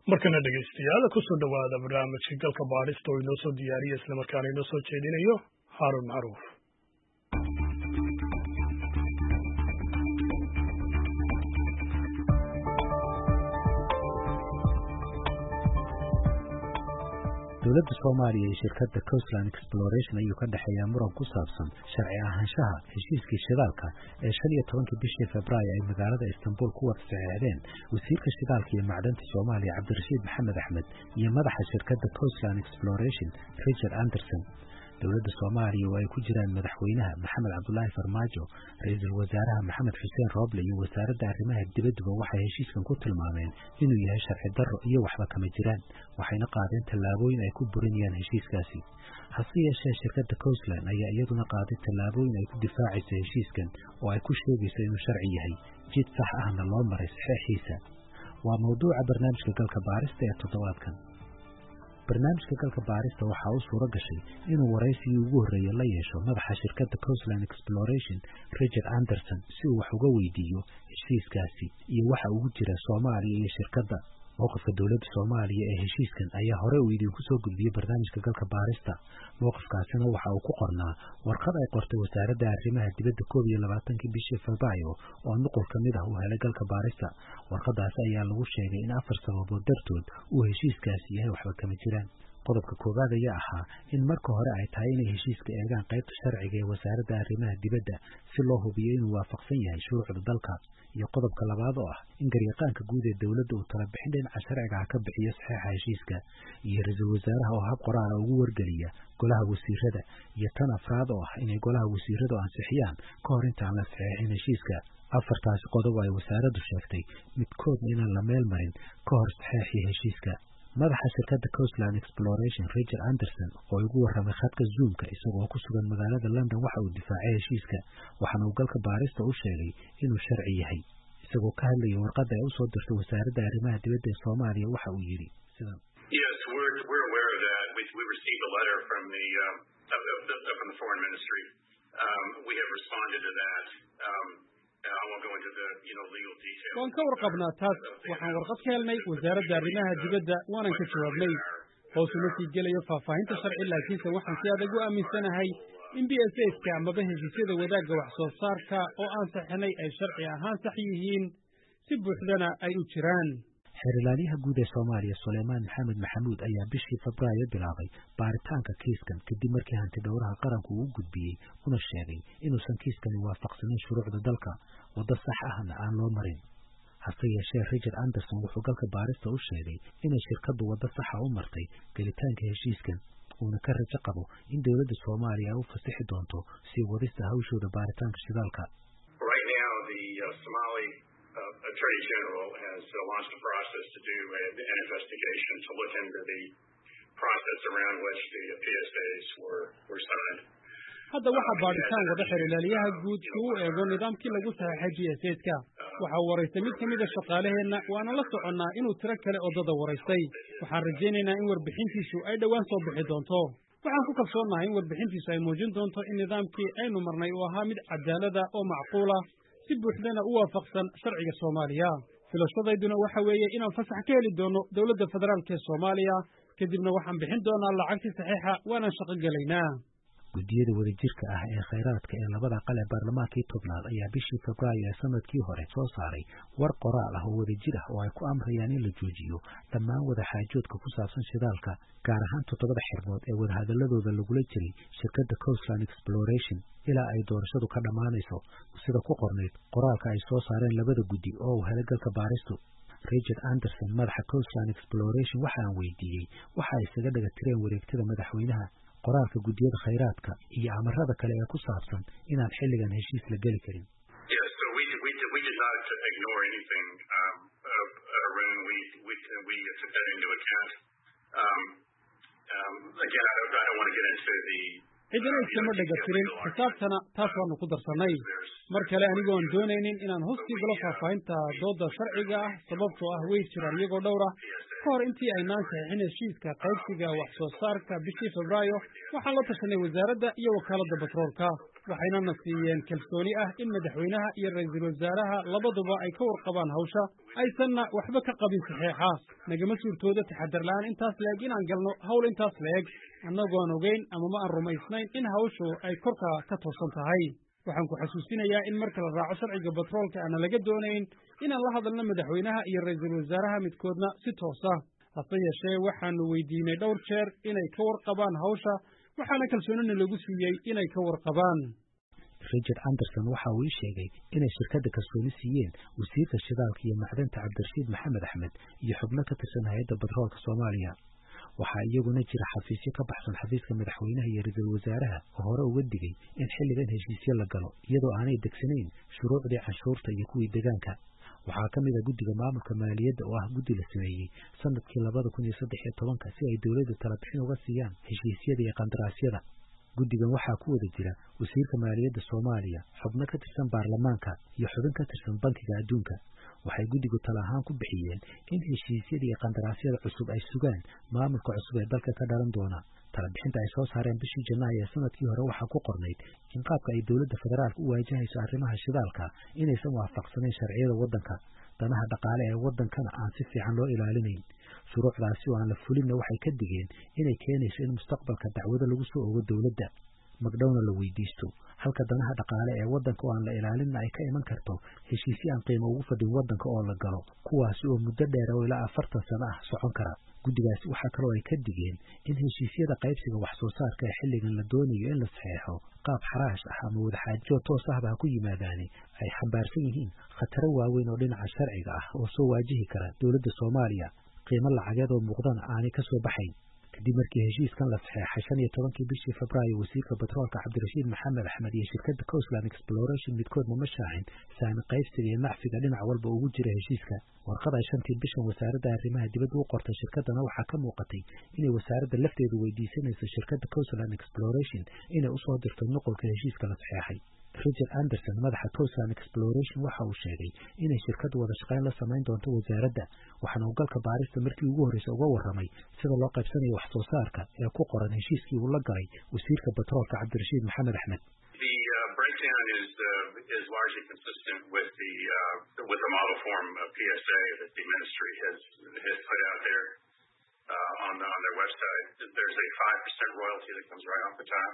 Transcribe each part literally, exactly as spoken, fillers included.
markana dhegeystayaal ku soo dhawaada barnaamijka galka baadhista oo inoo soo diyaariyay isla markaana inoo soo jeedinayo Harun Macruuf. dowladda Soomaaliya iyo shirkadda Coastline Exploration ayuu ka dhaxeeyaa muran ku saabsan sharci ahaanshaha heshiiskii shidaalka ee shan iyo tobankii bishii Febraayo ay magaalada Istanbul ku wada saxiixdeen wasiirka shidaalka iyo macdanta Soomaaliya Cabdirashiid Maxamed Axmed iyo madaxa shirkadda Coastline Exploration Richard Anderson. dowladda Soomaaliya oo ay ku jiraan madaxweynaha Maxamed Cabdullaahi Farmaajo, ra'iisul wasaaraha Maxamed Xuseen Rooble iyo wasaaradda arrimaha dibadda waxay heshiiskan ku tilmaameen inuu yahay sharci darro iyo waxba kama jiraan, waxayna qaadeen tallaabooyin ay ku burinayaan heshiiskaasi. hase yeeshee shirkadda Coastline ayaa iyaduna qaaday tallaabooyin ay ku difaacayso heshiiskan oo ay ku sheegayso inuu sharci yahay, jid sax ahna loo maray saxiixiisa. waa mawduuca barnaamijka galka baarista ee toddobaadkan. barnaamijka galka baarista waxa uu suura gashay inuu waraysigii ugu horreeyay la yeesho madaxa shirkadda Coastline Exploration Richard Anderson si uu wax uga weydiiyo heshiiskaasi iyo waxa ugu jira Soomaaliya iyo shirkadda. mowqifka dowladda Soomaaliya ee heshiiskan ayaa hore u idinku soo gudbiyay barnaamijka galka baarista. mowqifkaasina waxa uu ku qornaa warqad ay qortay wasaaradda arrimaha dibadda koob iyo labaatankii bishii Febraayo oo nuqul ka mid ah uu helay galka baarista. warqadaas ayaa lagu sheegay in afar sababood dartood uu heshiiskaasi yahay waxba kama jiraan. qodobka koowaad ayaa ahaa in marka hore ay tahay inay heshiiska eegaan qaybta sharciga ee wasaaradda arrimaha dibadda si loo hubiyo inuu waafaqsan yahay shuruucda dalka, iyo qodobka labaad oo ah in garyaqaanka guud ee dowladda uu tala bixin dhinaca sharciga ka bixiyo saxiixa heshiiska, iyo ra'iisul wasaaraha oo hab qoraal ah ugu wargeliya golaha wasiirada, iyo tan afraad oo ah inay golaha wasiiradu ansixiyaan ka hor intaan la saxiixin heshiiska. afartaasi qodob ay wasaaraddu sheegtay midkoodna inaan la meel marin ka hor saxiixii heshiiska. madaxa shirkadda Coastline Exploration Richard Anderson oo ugu warramay khadka Zoom-ka isagoo ku sugan magaalada London waxa uu difaacay heshiiska, waxaana uu galka baarista u sheegay inuu sharci yahay. isagoo ka hadlayay warqadda ay u soo dirtay wasaaradda arrimaha dibadda ee Soomaaliya waxa uu yidhi sidan. Yes, we're we're aware of that. We we received a letter from the um, from the foreign ministry. Um, we have responded to that. Um, waan ka warqabnaa taas. waxaan warqad ka helnay wasaaradda arrimaha dibadda waanan ka jawaabnay. hoos uma sii gelayo faahfaahinta sharci, laakiinse waxaan si adag u aaminsanahay in B S S-ka amaba heshiisyada wadaagga wax soo saarka oo aan saxinay ay sharci ahaan sax yihiin, si buuxdana ay u jiraan. xeerlaaliyaha guud ee Soomaaliya Suleymaan Maxamed Maxamuud ayaa bishii Febraayo bilaabay baaritaanka kiiskan kadib markii hanti dhowraha qaranku uu gudbiyey una sheegay inuusan kiiskani waafaqsanin shuruucda dalka, waddo sax ahna aan loo marin. hase yeeshee Richard Anderson wuxuu galka baarista u sheegay inay shirkaddu waddo saxa u martay gelitaanka heshiiskan, uuna ka rajo qabo in dowladda Soomaaliya ay u fasixi doonto sii wadista hawshooda baaritaanka shidaalka. Right now the uh, Somali Uh, Attorney General has uh, launched a process to do a, an investigation to look into the process around which the P S As were, were signed. hadda waxaa baadhitaan wada xeerlaaliyaha guud si uu eego nidaamkii lagu saxeexay P S A-ka. waxaa waraystay mid ka mid a shaqaalaheenna, waana la soconnaa inuu tiro kale oo dada waraystay. waxaan rajaynaynaa in warbixintiisu ay dhowaan soo bixi doonto. waxaan ku kalsoonahay in warbixintiisu ay muujin doonto in nidaamkii aynu marnay uu ahaa mid cadaalada oo macquula, si buuxdana u waafaqsan sharciga Soomaaliya. filashadayduna waxa weeye inaan fasax ka heli doono dowladda federaalka ee Soomaaliya, kadibna waxaan bixin doonaa lacagtii saxiixa waana shaqo gelaynaa. guddiyada wadajirka ah ee khayraadka ee labada qal ee baarlamaankii tobnaad ayaa bishii Febraayo ee sanadkii hore soo saaray war qoraal ah oo wadajir ah oo ay ku amrayaan in la joojiyo dhammaan wada xaajoodka ku saabsan shidaalka, gaar ahaan toddobada xirmood ee wadahadaladooda lagula jiray shirkadda Coastline Exploration ilaa ay doorashadu ka dhammaanayso, sida ku qornayd qoraalka ay soo saareen labada guddi oo uu helay galka baaristu. Richard Anderson, madaxa Coastline Exploration, waxa aan weydiiyey waxa ay isaga dhaga tireen wareegtada madaxweynaha, qoraalka guddiyada khayraadka iyo amarada kale ee ku saabsan inaan xilligan heshiis la geli karin. Yes, so we we we did not ignore anything. Um, uh, Arun, we we we took that into account. Um, um, again, I don't I don't want to get into the cidina iskama dhaga tirin xisaabtana taas waanu ku darsanay. mar kale anigoon doonaynin inaan hostii galo faahfaahinta dooda sharciga ah, sababtoo ah way jiraan iyagoo dhowra. ka hor intii aynaan saxiixin heshiiska qaybsiga wax soo saarka bishii Febraayo, waxaan la tashanay wasaaradda iyo wakaaladda batroolka. waxayna na siiyeen kalsooni ah in madaxweynaha iyo ra'iisul wasaaraha labaduba ay ka warqabaan hawsha aysanna waxba ka qabin saxeexa nagama suurtooda taxadar la'aan intaas leeg inaan galno hawl intaas leeg annagoon ogeyn ama ma aan rumaysnayn in hawshu ay korka ka toosan tahay waxaan ku xasuusinayaa in marka la raaco sharciga batroolka aan laga doonayn inaan la hadalno madaxweynaha iyo ra'iisul wasaaraha midkoodna si toosa hase yeeshee waxaanu weydiinay dhowr jeer inay ka warqabaan hawsha waxaana kalsoonina lagu siiyey inay ka warqabaan Richard Anderson waxa uu sheegay inay shirkadda kalsooni siiyeen wasiirka shidaalka iyo macdanta Cabdirashiid Maxamed Axmed iyo xubno ka tirsan hay'adda batroolka Soomaaliya waxa iyaguna jira xafiisyo ka baxsan xafiiska madaxweynaha iyo ra'iisul wasaaraha oo hore uga digay in xilligan heshiisyo la galo iyadoo aanay degsanayn shuruucdii canshuurta iyo kuwii deegaanka waxaa ka mid ah guddiga maamulka maaliyadda oo ah guddi la sameeyey sanadkii labada kun iyo saddex iyo tobanka si ay dowladda tala bixin uga siiyaan heshiisyada iyo qandaraasyada guddigan waxaa ku wada jira wasiirka maaliyadda Soomaaliya xubno ka tirsan baarlamaanka iyo xubin ka tirsan bankiga adduunka waxay guddigu tala ahaan ku bixiyeen in heshiisyada iyo qandaraasyada cusub ay sugaan maamulka cusub ee dalka ka dhalan doona tala bixinta ay soo saareen bishii Janaayo ee sanadkii hore waxaa ku qornayd in qaabka ay dowladda federaalka u waajahayso arrimaha shidaalka inaysan waafaqsanayn sharciyada waddanka danaha dhaqaale ee waddankana aan si fiican loo ilaalinayn shuruucdaasi oo aan la fulinna waxay ka digeen inay keenayso in mustaqbalka dacwado lagu soo ogo dowladda magdhowna la weydiisto halka danaha dhaqaale ee waddanka oo aan la ilaalinna ay ka iman karto heshiisyo aan qiimo ugu fadhin waddanka oo la galo kuwaasi oo muddo dheer oo ilaa afartan sano ah socon kara guddigaasi waxaa kaloo ay ka digeen in heshiisyada qaybsiga wax soo saarka ee xilligan la doonayo in la saxeexo qaab xaraash ah ama wadaxaajo toos ahba ha ku yimaadaani ay xambaarsan yihiin khataro waaweyn oo dhinaca sharciga ah oo soo waajihi kara dowladda Soomaaliya qiimo lacageed oo muuqdana aanay ka soo baxayn kadib markii heshiiskan la saxeexay shan iyo tobankii bishii Febraayo wasiirka batroolka Cabdirashiid Maxamed Axmed iyo shirkadda Coastline Exploration midkoodna ma shaacin saami qaybsiga iyo nacfiga dhinac walba ugu jira heshiiska warqada shantii bishan wasaaradda arrimaha dibadda u qortay shirkaddana waxaa ka muuqatay inay wasaaradda lafteedu weydiisanayso shirkadda Coastline Exploration inay u soo dirto nuqulka heshiiska la saxeexay Richard Anderson madaxa Coastline Exploration waxa uu sheegay inay shirkaddu wada shaqayn la samayn doonto wasaaradda waxaana uu galka baarista markii ugu horreysay uga warramay sida loo qaybsanayo wax soo saarka ee ku qoran heshiiskii uu la galay wasiirka batroolka Cabdirashiid Maxamed Axmed The uh, breakdown is uh, is largely consistent with the uh, with the model form of P S A that the ministry has has put out there uh, on the, on their website. There's a five percent royalty that comes right off the top.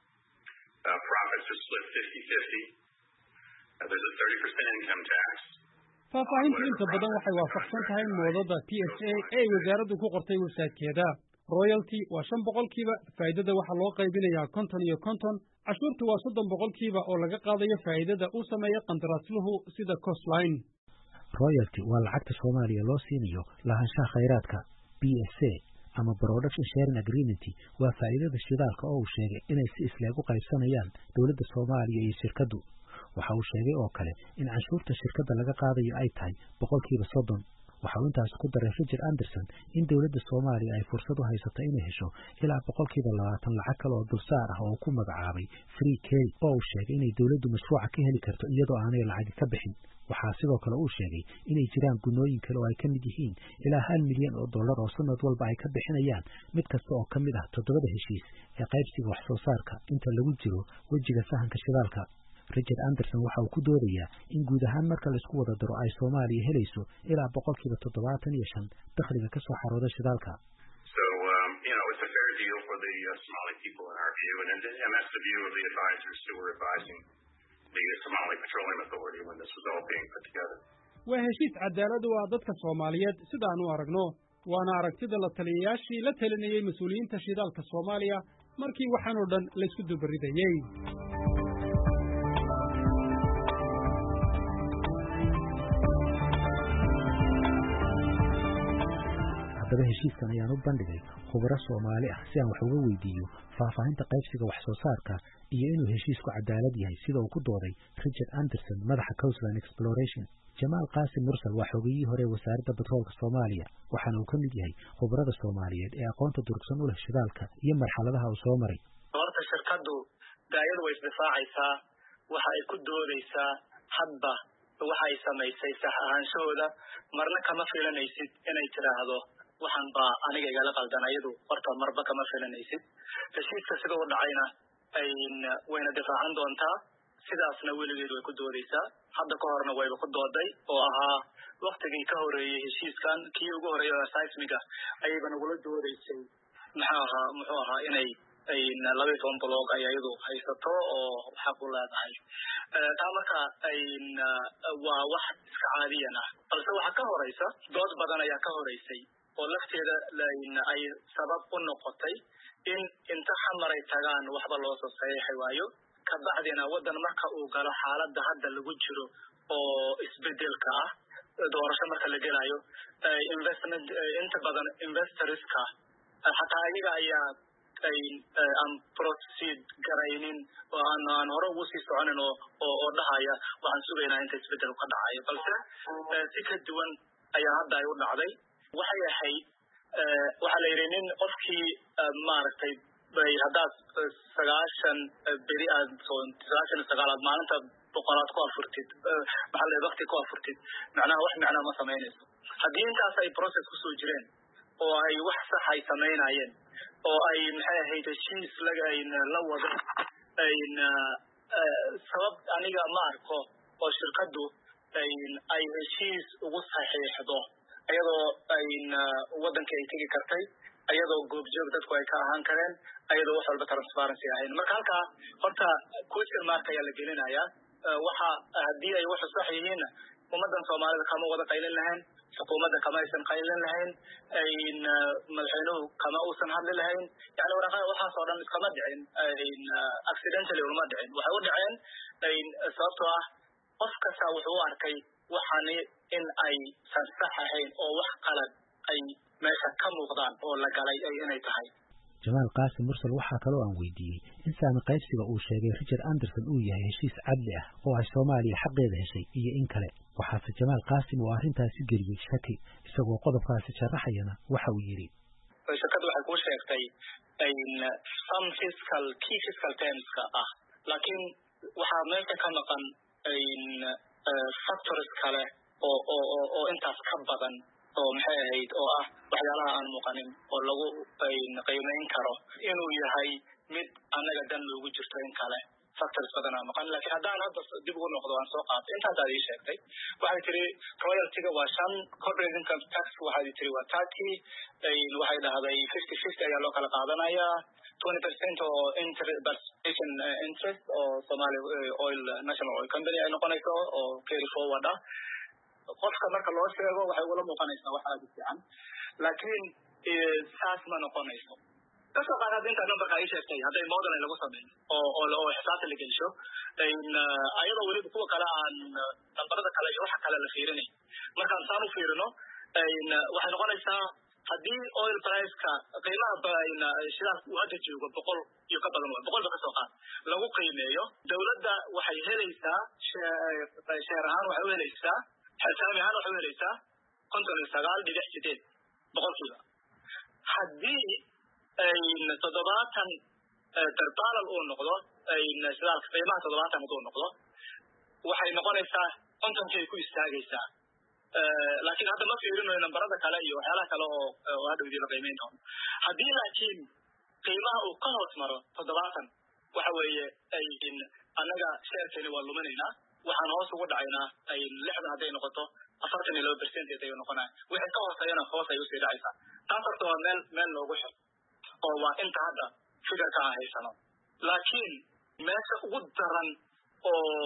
Uh, profits are split fifty fifty. Uh, there's a thirty percent income tax. faahfaahintu inta badan waxay waafaqsan tahay moodada P S A ee wasaaraddu ku qortay website-keeda royalty waa shan boqolkiiba faa'iidada waxa loo qaybinayaa konton iyo konton cashuurtu waa soddon boqolkiiba oo laga qaadayo faa'iidada uu sameeyo qandaraasluhu sida Coastline royalty waa lacagta Soomaaliya loo siinayo lahaanshaha khayraadka P S A ama production sharing agreement waa faa'iidada shidaalka oo uu sheegay inay si isleeg u qaybsanayaan dowladda Soomaaliya iyo shirkaddu waxa uu sheegay oo kale in canshuurta shirkadda laga qaadayo ay tahay boqolkiiba soddon waxa uu intaas ku daray Richard Anderson in dowladda Soomaaliya ay fursad u haysato inay hesho ilaa boqolkiiba labaatan lacag kale oo dulsaar ah oo ku magacaabay free carry oo uu sheegay inay dowladdu mashruuca ka heli karto iyadoo aanay lacag ka bixin waxaa sidoo kale uu sheegay inay jiraan gunooyin kale oo ay ka mid yihiin ilaa hal milyan oo dollar oo sanad walba ay ka bixinayaan mid kasta oo ka mid ah toddobada heshiis ee qaybsiga wax soo saarka inta lagu jiro wejiga sahanka shidaalka Richard Anderson waxa uu ku doodayaa in guud ahaan marka la isku wada daro ay Soomaaliya helayso ilaa boqolkiiba toddobaatan iyo shan dakhliga ka soo xarooda shidaalka So um, you know it's a fair deal for the uh, Somali people in our view and, and that's the view of the advisors who were advising the Somali Petroleum Authority when this was all being put together. waa heshiis cadaalad u ah dadka Soomaaliyeed sidaan u aragno waana aragtida la taliyayaashii la talinayay mas'uuliyiinta shidaalka Soomaaliya markii waxaan oo dhan la isku dubaridayay haddaba heshiiskan ayaan u bandhigay khubaro Soomaali ah si aan wax uga weydiiyo faahfaahinta qaybsiga wax soo saarka iyo inuu heshiisku cadaalad yahay sida uu ku dooday Richard Anderson madaxa Coastline Exploration Jamaal Qaasim Mursal waa xogiyihii hore wasaaradda batroolka Soomaaliya waxaana uu ka mid yahay khubarada Soomaaliyeed ee aqoonta durugsan u leh shidaalka iyo marxaladaha uu soo maray horta shirkadu daayadu way isdifaacaysaa waxa ay ku doodaysaa hadba waxa ay samaysay sax ahaanshooda marna kama filanaysid inay tiraahdo waxaan baa aniga igala qaldanayadu horta marba kama filanaysid heshiiska sida uu dhacayna wayna difaacan doontaa sidaasna weligeed way ku doodaysaa hadda ka horna wayba ku dooday oo ahaa waqtigii ka horeeyey heshiiskan kii ugu horeeyay seismiga ayayba nagula doodaysay maxaa ahaa muxuu ahaa inay laba iyo toban bloog ay iyadu haysato oo xaq u leedahay taa marka waa wax iska caadiyan ah balse waxaa ka horeysa dood badan ayaa ka horeysay oo lafteeda ay sabab u noqotay in inta xamaray tagaan waxba loo soo saxiixi waayo kabacdina waddan marka uu galo xaaladda hadda lagu jiro oo isbedelka ah doorasho marka la gelayo investment inta badan investorska xataa iyaga ayaa aan proceed garaynin oo aan aan hore ugu sii soconin oo oo dhahaya waxaan sugaynaa inta isbedel ka dhacayo balse si ka duwan ayaa hadda ay u dhacday waxay ahayd waxaa la yidhi nin qofkii maaragtay bay haddaad sagaashan beri aad sagaashan iyo sagaalaad maalinta boqolaad ku afurtid maxaa la wakti ku afurtid macnaha wax macnaa ma samaynayso haddii intaas ay process kusoo jireen oo ay wax sax ay samaynayeen oo ay maxay ahayd heshiis laga la wado sabab aniga ma arko oo shirkaddu ay heshiis ugu saxiixdo ayadoo waddanka ay tegi kartay ayadoo goobjoog dadku ay ka ahaan kareen ayadoo wax walba transparency ahayn marka halkaa horta question mark ayaa la gelinayaa waxa haddii ay waxu sax yihiinna ummaddan soomaalida kama wada qaylin lahayn xukuumadda kama aysan qaylin lahayn madaxweynuhu kama uusan hadli lahayn yani waraaqada waxaas oo dhan iskama dhicin accidentally uma dhicin waxay u dhaceen sababtoo ah qof kasta wuxuu u arkay waxaani in ay san sax ahayn oo wax qalad ay meesha ka muuqdaan oo la galay ay inay tahay jamaal qaasim mursal waxaa kaloo aan weydiiyey in saami qaybsiga uu sheegay Richard Anderson uu yahay heshiis cadli ah oo ay Soomaaliya xaqeeda heshay iyo in kale waxaase jamaal qaasim oo arrintaasi geliyey shaki isagoo qodobkaasi sharaxayana waxa uu yidhi shirkaddu waxay ku sheegtay some fiscal key fiscal termska ah laakiin waxaa meesha ka maqan factors kale oo oo oo intaas ka badan oo maxay ahayd oo ah waxyaalaha aan muuqanin oo lagu qiimeyn karo inuu yahay mid annaga dan loogu jirto in kale factors badan aan maqan laakiin haddaan hadda dib ugu noqdo aan soo qaatay intaas aad ii sheegtay waxay tiri royaltyga waa shan corporate income tax waxay tiri waa thirty waxay dhahday fifty fifty ayaa loo kala qaadanayaa twenty percent oo participation interest oo Somali oil national oil company ay noqonayso oo carry forward ah qofka marka loo sheego waxay ula muuqanaysaa wax aad u fiican laakiin saas ma noqonayso kasoo qaadada inta numberka ay sheegtay hadday model lagu sameeyo oo oo oo xisaabta la geliyo ayadoo weliba kuwa kale aan numberada kale iyo waxa kale la fiirinay markaan saan u fiirino waxay noqonaysaa haddii oil price-ka qiimaha shidaalka uu hadda joogo boqol iyo ka badan boqolba ka soo qaad lagu qiimeeyo dawladda waxay helaysaa sheer ahaan waxay u helaysaa xisaabi ahaan waxay u helaysaa konton iyo sagaal dhibic sideed boqolkiiba haddii toddobaatan dardaalal uu noqdo shidaalka qiimaha toddobaatan hadduu noqdo waxay noqonaysaa kontonkay ku istaagaysaa laakiin hadda ma fiirinayo nambarada kale iyo waxyaalaha kale oo oo hadhowdii la qiimeyn doono haddii laakiin qiimaha uu ka hoos maro toddobaatan waxa weeye annaga sheerkeeni waa luminaynaa waxaan hoos ugu dhacaynaa lixdan hadday noqoto afartan iyo laba percentage ayuu noqonaya wixii ka hooseeyana hoos ay usii dhacaysaa taas horta waa meel meel loogu xiro oo waa inta hadda fikirka aan haysano laakiin meesha ugu daran oo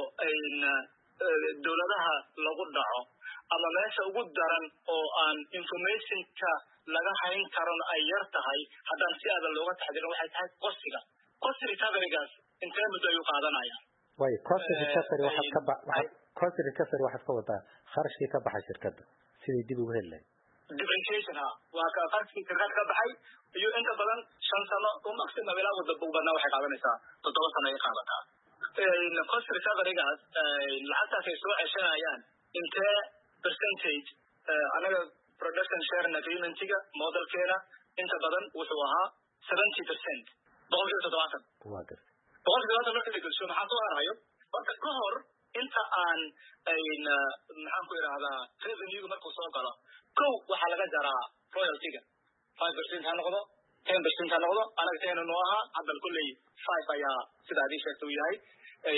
dawladaha lagu dhaco ama meesha ugu daran oo aan informationka laga hayn karon ay yar tahay haddaan si adan looga taxdirin waxay tahay cosiga cost recoverygaas intee muddo ayuu qaadanaya way cost recovery waxaad ka baxay cost recovery waxaad ka wadaa kharashkii ka baxay shirkadda sidii dib ugu heli lahayd depreciation ha waa ka qarashkii shirkadda ka baxay iyo inta badan shan sano u maximum ilaa wadda badnaa waxay qaadanaysaa toddoba sano ay qaadataa cost recoverygaas lacagtaas ay soo ceshanayaan intee percentage anaga production sharing agreementiga modelkeena inta badan wuxuu ahaa seventy percent boqolkiiba toddobaatan waa gartay boqolkiiba toddobaatan marka la gelsho maxaa soo harayo horta ka hor inta aan maxaan ku idhahdaa revenuega markuu soo galo kow waxaa laga jaraa royaltyga five percent ha noqdo ten percent ha noqdo anaga ten noo ahaa hadda kulley five ayaa sida adii sheegtay uu yahay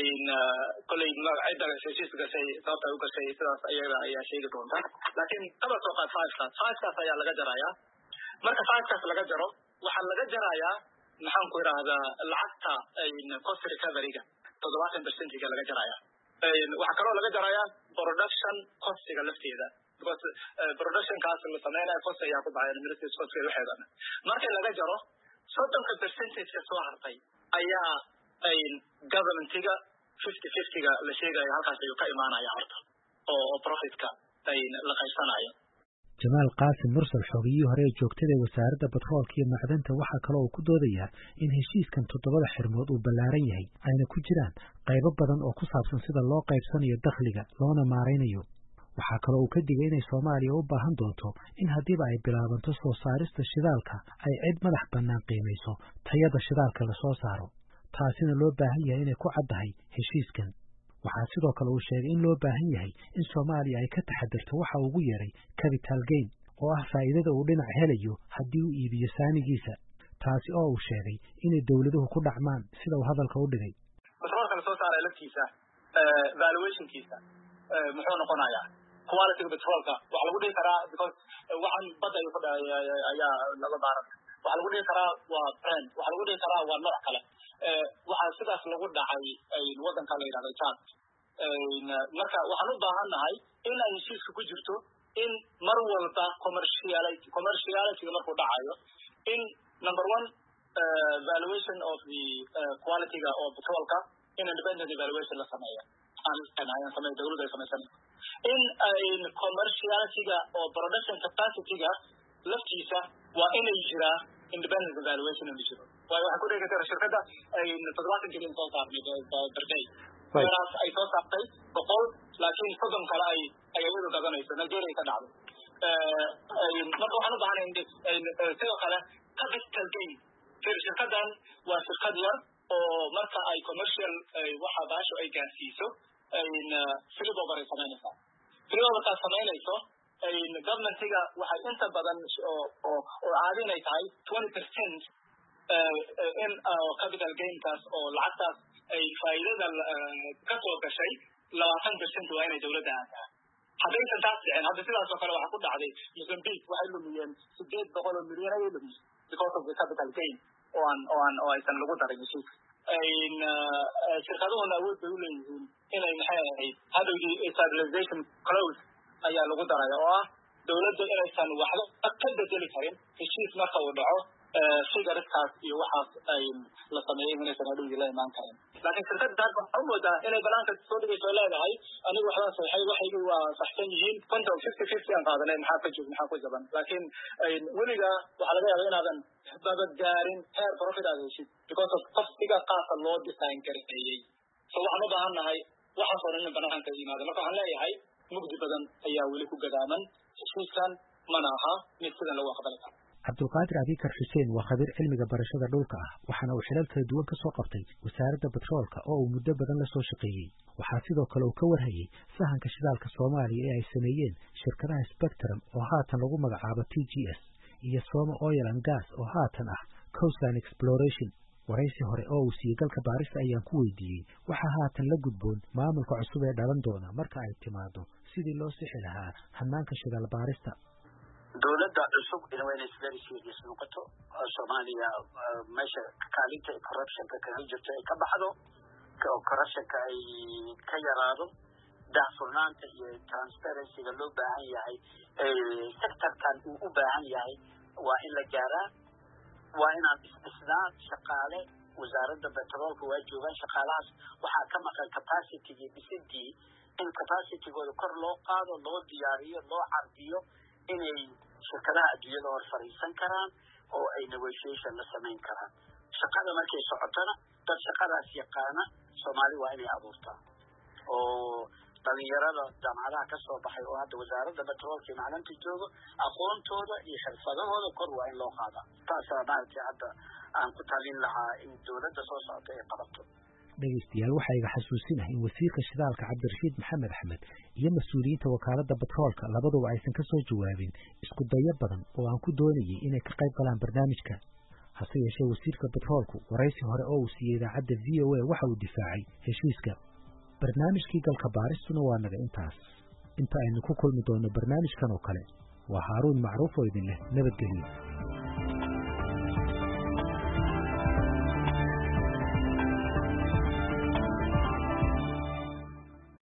kulley cidda heshiis gashay sababta u gashay sidaas ayaga ayaa sheegi doonta laakiin kaba soo qaad five kaas five kaas ayaa laga jarayaa marka five kaas laga jaro waxaa laga jarayaa maxaan ku idhaahdaa lacagta cost recoveryga toddobaatan percentiga laga jarayaa waxaa kaloo laga jarayaa production costiga lafteeda because production kaas la sameynaya cost ayaa ku baxay ministry cost waxeedana marka laga jaro soddonka percentage ka soo hartay ayaa governmentiga fifty fifty-ga la sheegayo halkaas ayuu ka imaanaya horta oo profitka la qaybsanayo jamaal qaasim mursal xoogiyihii hore ee joogtada ee wasaaradda batroolka iyo macdanta waxaa kaloo uu ku doodayaa in heshiiskan toddobada xirmood uu ballaaran yahay ayna ku jiraan qaybo badan oo ku saabsan sida loo qaybsanayo dakhliga loona maaraynayo waxaa kaloo uu ka digay inay soomaaliya u baahan doonto in haddiiba ay bilaabanto soo saarista shidaalka ay cid madax bannaan qiimayso tayada shidaalka la soo saaro taasina loo baahan yahay inay ku caddahay heshiiskan waxaa sidoo kale uu sheegay in loo baahan yahay in soomaaliya ay ka taxadirto waxa ugu yeeray capital gain oo ah faa'iidada uu dhinac helayo haddii uu iibiyo saamigiisa taasi oo uu sheegay inay dawladuhu ku dhacmaan sida uu hadalka u dhigay batroolka la soo saaray laftiisa valuationkiisa muxuu noqonayaa quality petrolka waxa lagu dhihi karaa because waxaan badda ayuu ka ayaa laga baaran waxa lagu dhihi karaa waa brand waxa lagu dhihi karaa waa nooc kale waxaa sidaas lagu dhacay wadanka la yidhahdo Chad marka waxaan u baahannahay in ay heshiiska ku jirto in mar walba commerciality commerciality markuu dhacayo in number one valuation of the quality of petrolka in independent evaluation la sameeyo aan aan sameeyo dawladda ay sameeyaan in in commerciality or production capacity-ga laftiisa waa inay jiraa independent evaluation in jiro way waxa ku dhigay shirkadda ay toddobaatan bilyan soo saartay per day whereas ay soo saartay boqol laakiin soddon kale ay ay iyadu gadanayso Nigeria ka dhacdo ee marka waxaan u baahanahay in sidoo kale capital gain shirkaddan waa shirkad yar oo marka ay commercial waxa baasho ay gaarsiiso in Philip Over samaynaysa Philip Over samaynayso in governmentiga waxay inta badan oo oo caadin ay tahay twenty percent in capital gain kaas oo lacagtaas ay faa'iidada ka soo gashay labaatan percent waa inay dawladda haataa hadday taas dhicin hadda sidaas oo kale waxa ku dhacday Mozambique waxay lumiyeen sideed boqol oo milyan ay lumiyeen because of the capital gain oo aan oo aan oo aysan lagu darin heshiis in shirkaduhuna awood bay u leeyihiin inay maxay ahayd hadhowdii stabilization clause ayaa lagu daray oo ah dawladda inaysan waxba ka bedeli karin heshiis marka uu dhaco figurekaas iyo waxaas ay la sameeyay inaysan hadhowdii la imaan karin laakiin shirkadda waxaa moodaa inay banaanka soo dhigayso leedahay anigu waxbaa saxay waxaygu waa saxsan yihiin konton fifty fifty aan qaadanay maxaa ka jooga maxaa ku jaban laakiin weliga waxaa laga yaabaa inaadan babad gaarin heer profit aad heshid because of costiga qaasa loo design gareeyey so waxaan u baahannahay waxaas oo dhan in banaanka yimaado marka waxaan leeyahay mugdi badan ayaa weli ku gadaaman heshiiskan mana aha mid sidan lagu aqbali karo cabdulqaadir abikar xuseen waa khabiir cilmiga barashada dhulka ah waxaana uu xilal kala duwan ka soo qabtay wasaaradda batroolka oo uu muddo badan la soo shaqeeyey waxaa sidoo kale uu ka warhayey sahanka shidaalka soomaaliya ee ay sameeyeen shirkadaha spectrum oo haatan lagu magacaabo T G S iyo Soma Oil and Gas oo haatan ah Coastline Exploration waraysi hore oo uu siiyey galka baarista ayaan ku weydiiyey waxaa haatan la gudboon maamulka cusub ee dhalan doona marka ay timaado sidii loo sixi lahaa hanaanka shidaal baarista dawladda cusub in way very serious noqoto Soomaaliya meesha kaalinta corruption-ka kaga jirto ay ka baxdo corruption-ka ay ka yaraado daahfurnaanta iyo transparency-ga loo baahan yahay sector-kan uu u baahan yahay waa in la gaaraa waa inaan isdhisnaa shaqaale wasaaradda petroolka waa joogaan shaqaalahaas waxaa ka maqan capacity-gii dhisidii in capacity-gooda kor loo qaado loo diyaariyo loo cardiyo inay shirkadaha adduunyada hor fariisan karaan oo ay negotiation la samayn karaan shaqada markay socotona dad shaqadaas yaqaana Soomaali waa inay abuurtaa oo dhalinyarada jaamacadaha ka soo baxay oo hadda wasaaradda petroolka macdanta joogo aqoontooda iyo xirfadahooda kor waa in loo qaadaa taasaa maaragtay hadda aan ku talin lahaa in dawladda soo socota ay qabato dhegeystayaal waxaa iga xasuusinahay in wasiirka shidaalka cabdirashiid maxamed axmed iyo mas-uuliyiinta wakaaladda batroolka labaduba aysan ka soo jawaabin isku dayo badan oo aan ku doonayay inay ka qayb galaan barnaamijka hase yeeshee wasiirka batroolku waraysi hore oo uu siiyey idaacadda v o a waxa uu difaacay heshiiska. barnaamijkii galka baaristuna waa naga intaas. inta aynu ku kulmi doonno barnaamijkan oo kale waa haaruun macruuf oo idin leh nabadgelyo.